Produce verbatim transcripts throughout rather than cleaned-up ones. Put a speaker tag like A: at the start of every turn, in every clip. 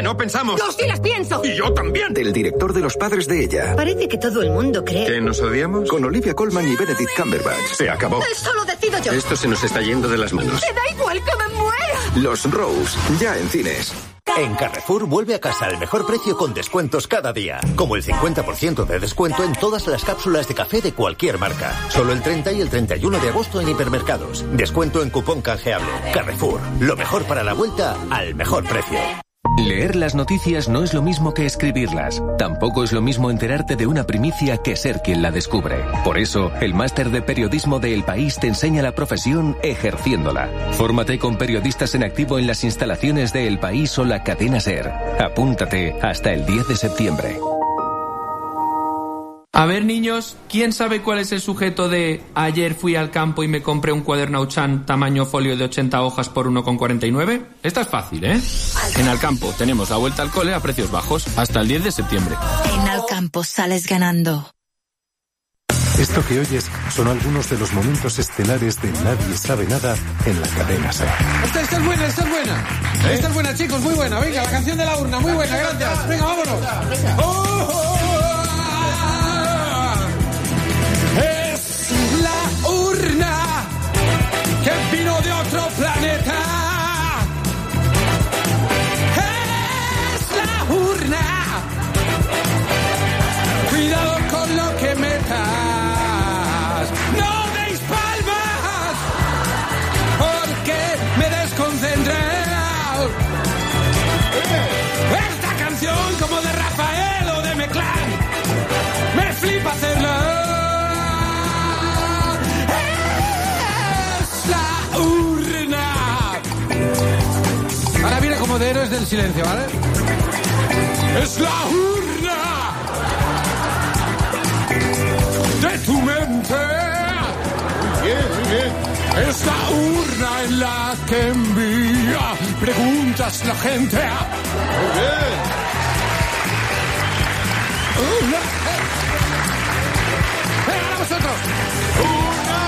A: no pensamos.
B: ¡Yo sí las pienso!
A: Y yo también.
C: Del director de Los padres de ella.
B: Parece que todo el mundo cree...
A: ¿Que nos odiamos?
C: Con Olivia Colman y Benedict Cumberbatch.
A: Se acabó.
B: Eso lo decido yo.
A: Esto se nos está yendo de las manos.
B: ¡Me da igual que me muera!
C: Los Rose, ya en cines.
D: En Carrefour vuelve a casa al mejor precio con descuentos cada día. Como el cincuenta por ciento de descuento en todas las cápsulas de café de cualquier marca. Solo el treinta y el treinta y uno de agosto en hipermercados. Descuento en cupón canjeable. Carrefour, lo mejor para la vuelta al mejor precio.
E: Leer las noticias no es lo mismo que escribirlas. Tampoco es lo mismo enterarte de una primicia que ser quien la descubre. Por eso, el máster de periodismo de El País te enseña la profesión ejerciéndola. Fórmate con periodistas en activo en las instalaciones de El País o la cadena SER. Apúntate hasta el diez de septiembre.
F: A ver, niños, ¿quién sabe cuál es el sujeto de ayer fui al campo y me compré un cuaderno Auchan tamaño folio de ochenta hojas por uno con cuarenta y nueve? Esta es fácil, ¿eh? En Alcampo tenemos la vuelta al cole a precios bajos hasta el diez de septiembre.
G: En Alcampo sales ganando.
H: Esto que oyes son algunos de los momentos estelares de Nadie sabe nada en la cadena SER.
I: Esta, esta es buena, esta es buena. ¿Eh? Esta es buena, chicos, muy buena. Venga, la canción de la urna, muy buena, gracias. Venga, vámonos. ¡Oh, oh, oh! Es la urna que vino de otro planeta. Es la urna. Cuidado con lo que metas. No deis palmas porque me desconcentré. Esta canción como de Rafael o de Meclán me flipa hacerla. Ahora viene como de Héroes del Silencio, ¿vale? Es la urna de tu mente. Muy bien, muy bien. Es la urna en la que envía preguntas la gente. Muy bien. Urna. Venga, vosotros. Urna.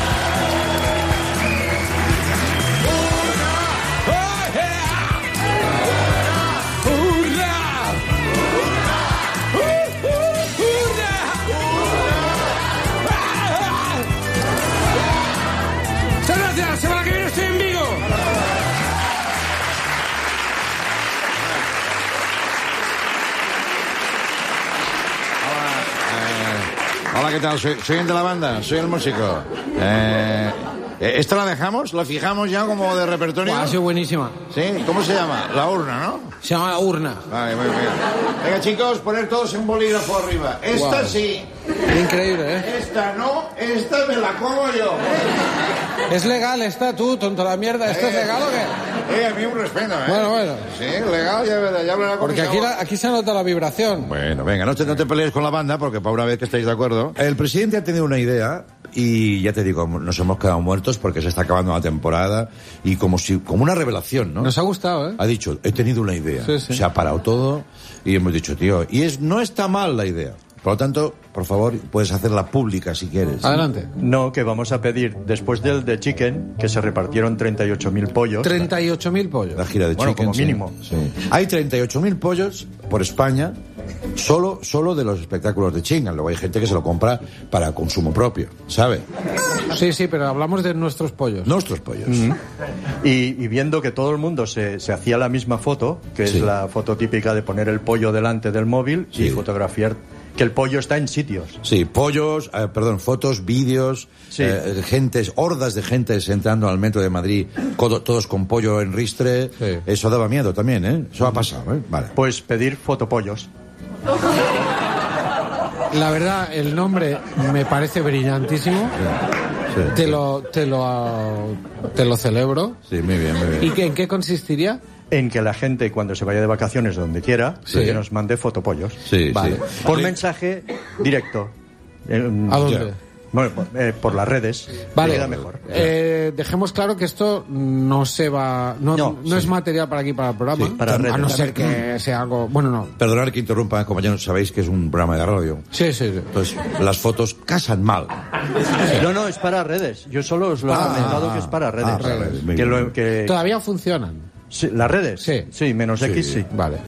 I: La semana que viene estoy en Vigo.
J: Hola, eh, hola, ¿qué tal? Soy, soy el de la banda, soy el músico. Eh, ¿Esta la dejamos? ¿La fijamos ya como de repertorio?
I: Buah, ha sido buenísima.
J: ¿Sí? ¿Cómo se llama? La urna, ¿no?
I: Se llama la urna.
J: Vale, muy bien. Venga, chicos, poner todos en bolígrafo arriba. Esta wow. Sí.
I: Increíble, ¿eh?
J: Esta no, esta me la como yo.
I: ¿Es legal esta, tú, tonto la mierda? ¿Esto eh, es legal o qué?
J: Eh, a mí un respeto, ¿eh?
I: Bueno, bueno.
J: Sí, legal, ya, ya hablará con
I: Porque aquí, la, aquí se nota la vibración.
J: Bueno, venga, no te, no te pelees con la banda, porque para una vez que estáis de acuerdo. El presidente ha tenido una idea, y ya te digo, nos hemos quedado muertos porque se está acabando la temporada, y como si, como una revelación, ¿no?
I: Nos ha gustado, ¿eh?
J: Ha dicho, he tenido una idea.
I: Sí, sí.
J: Se ha parado todo, y hemos dicho, tío, y es, no está mal la idea. Por lo tanto, por favor, puedes hacerla pública si quieres.
I: Adelante.
K: No, que vamos a pedir, después del de Chicken, que se repartieron treinta y ocho mil pollos.
I: treinta y ocho mil pollos.
J: La gira de
K: bueno,
J: Chicken.
K: Como mínimo.
J: Sí. Sí. Hay treinta y ocho mil pollos por España, solo, solo de los espectáculos de Chingan. Luego hay gente que se lo compra para consumo propio, ¿sabe?
I: Sí, sí, pero hablamos de nuestros pollos.
J: Nuestros pollos.
K: Mm-hmm. y, y viendo que todo el mundo se, se hacía la misma foto, que sí. Es la foto típica de poner el pollo delante del móvil sí. Y fotografiar que el pollo está en sitios.
J: Sí, pollos, eh, perdón, fotos, vídeos, sí. eh, gentes, hordas de gentes entrando al metro de Madrid, codo, todos con pollo en ristre. Sí. Eso daba miedo también, ¿eh? Eso ha pasado, ¿eh? Vale.
K: Pues pedir fotopollos.
I: La verdad, el nombre me parece brillantísimo. Sí. Sí, te, sí. Lo, te, lo, te lo celebro.
J: Sí, muy bien, muy bien.
I: ¿Y que, en qué consistiría?
K: En que la gente, cuando se vaya de vacaciones donde quiera, sí. Que nos mande fotopollos.
J: Sí,
K: vale.
J: Sí.
K: Por mensaje directo.
I: ¿A dónde?
K: Bueno, eh, por las redes.
I: Vale.
K: Mejor.
I: Eh, dejemos claro que esto no se va, no, no, no sí. Es material para aquí para el programa.
J: Sí, para redes.
I: A no ser que sea algo, bueno, no.
J: Perdonad que interrumpa, compañeros, sabéis que es un programa de radio.
I: Sí, sí, sí.
J: Entonces, las fotos casan mal.
K: Sí. No, no, es para redes. Yo solo os lo he ah, comentado que es para redes.
J: Ah, redes.
K: Que lo, que...
I: ¿Todavía funcionan?
K: Sí, ¿las redes?
I: Sí.
K: Sí, menos
J: sí.
K: X sí.
I: Vale.